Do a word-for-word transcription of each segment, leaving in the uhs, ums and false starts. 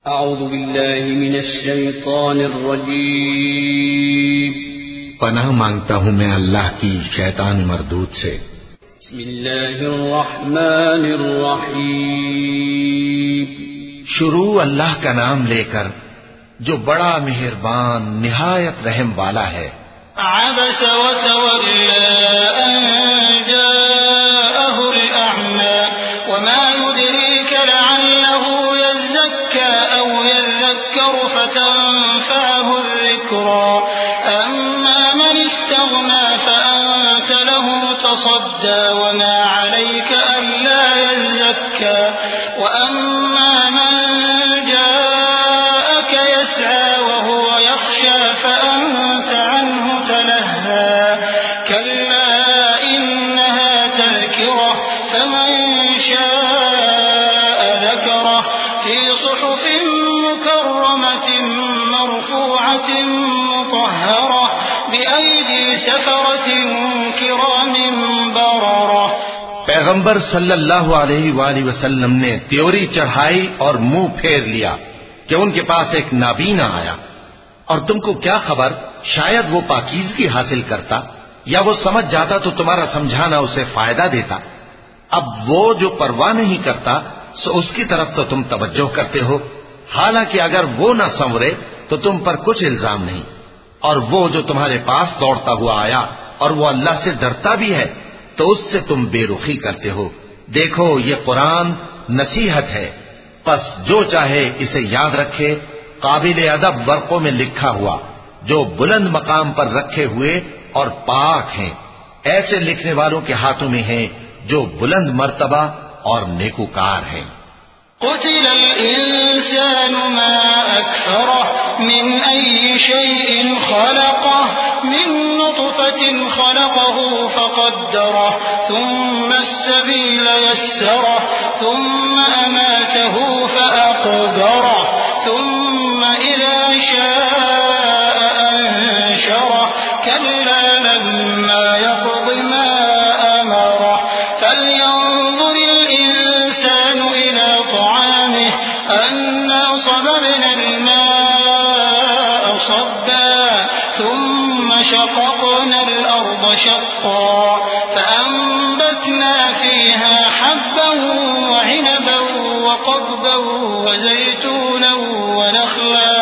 اعوذ باللہ من الشیطان الرجیم، پناہ مانگتا ہوں میں اللہ کی شیطان مردود سے۔ بسم اللہ الرحمن الرحیم، شروع اللہ کا نام لے کر جو بڑا مہربان نہایت رحم والا ہے۔ عبس وتولى أن جاءه الأعمى وما يدريك لعله يزكى أو يذكر فتنفعه الذكرى أما من استغنى فأنت له تصدى وما عليك ألا يزكى وأما من جاءك يسعى وهو يخشى فأنت عنه تلهى كلا إنها تذكرة فمن شاء ذكره في صحف مكرمة مرفوعة مطهرة بأيدي سفرة كرام بررة۔ پیغمبر صلی اللہ علیہ وآلہ وسلم نے تیوری چڑھائی اور منہ پھیر لیا کہ ان کے پاس ایک نابینا آیا، اور تم کو کیا خبر شاید وہ پاکیزگی حاصل کرتا یا وہ سمجھ جاتا تو تمہارا سمجھانا اسے فائدہ دیتا۔ اب وہ جو پرواہ نہیں کرتا سو اس کی طرف تو تم توجہ کرتے ہو، حالانکہ اگر وہ نہ سنورے تو تم پر کچھ الزام نہیں۔ اور وہ جو تمہارے پاس دوڑتا ہوا آیا اور وہ اللہ سے ڈرتا بھی ہے تو اس سے تم بے رخی کرتے ہو۔ دیکھو یہ قرآن نصیحت ہے، پس جو چاہے اسے یاد رکھے، قابل ادب ورقوں میں لکھا ہوا، جو بلند مقام پر رکھے ہوئے اور پاک ہیں، ایسے لکھنے والوں کے ہاتھوں میں ہیں جو بلند مرتبہ اور نیکوکار ہیں۔ قتل الإنسان ما أكفره من أي شيء خلقه من نطفة خلقه فقدره ثم السبيل يسره ثم أماته فأقبره ثم إذا شاء أنشره كلا لما يقض ما أمره فلينظر الإنسان إلى طعامه أنا صببنا الماء صبا ثم شققنا الأرض شقا فأنبتنا فيها حبا وعنبا وقضبا وزيتونا ونخلا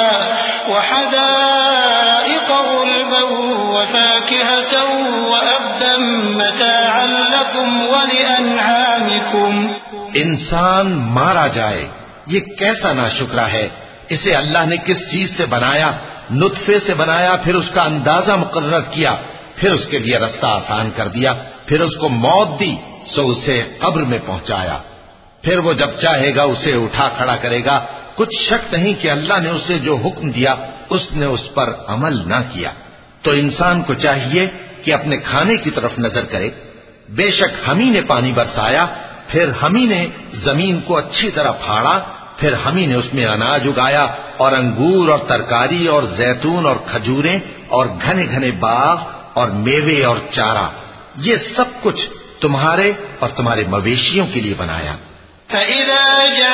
وحدائق غلبا وفاكهة وأبا متاعا لكم ولأنعامكم۔ انسان مارا جائے، یہ کیسا ناشکرا ہے۔ اسے اللہ نے کس چیز سے بنایا؟ نطفے سے بنایا، پھر اس کا اندازہ مقرر کیا، پھر اس کے لیے رستہ آسان کر دیا، پھر اس کو موت دی سو اسے قبر میں پہنچایا، پھر وہ جب چاہے گا اسے اٹھا کھڑا کرے گا۔ کچھ شک نہیں کہ اللہ نے اسے جو حکم دیا اس نے اس پر عمل نہ کیا۔ تو انسان کو چاہیے کہ اپنے کھانے کی طرف نظر کرے۔ بے شک ہم ہی نے پانی برسایا، پھر ہم ہی نے زمین کو اچھی طرح پھاڑا، پھر ہم ہی نے اس میں اناج اگایا اور انگور اور ترکاری اور زیتون اور کھجوریں اور گھنے گھنے باغ اور میوے اور چارہ، یہ سب کچھ تمہارے اور تمہارے مویشیوں کے لیے بنایا۔ فإذا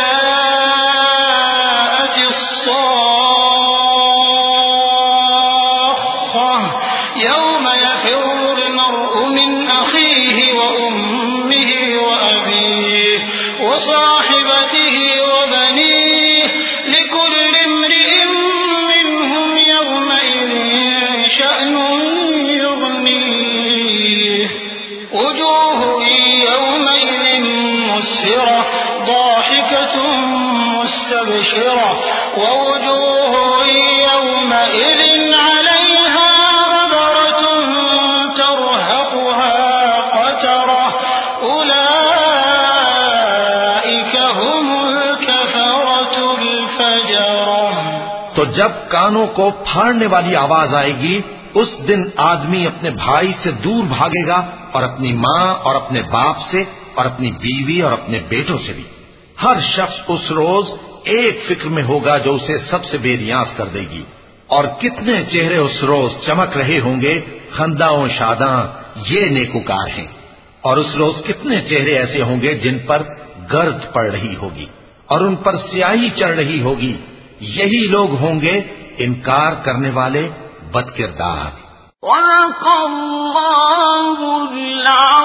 جاءت الصاخة يوم يفر المرء من أخيه وأمه وأبيه وصاحبته وبنيه لكل امرئ منهم يومئذ شأن يغنيه وجوه يومئذ مسفرة ضاحكة مستبشرة ووجوه يومئذ عليها غبرة ترهقها قترة أولئك هم الكفرة الفجرة۔ تو جب کانوں کو پھاڑنے والی آواز آئے گی اس دن آدمی اپنے بھائی سے دور بھاگے گا اور اپنی ماں اور اپنے باپ سے اور اپنی بیوی اور اپنے بیٹوں سے بھی۔ ہر شخص اس روز ایک فکر میں ہوگا جو اسے سب سے بے نیاز کر دے گی۔ اور کتنے چہرے اس روز چمک رہے ہوں گے، خنداں و شاداں، یہ نیکوکار ہیں۔ اور اس روز کتنے چہرے ایسے ہوں گے جن پر گرد پڑ رہی ہوگی اور ان پر سیاہی چڑھ رہی ہوگی، یہی لوگ ہوں گے انکار کرنے والے بد کردار۔ صدق اللہ العظیم۔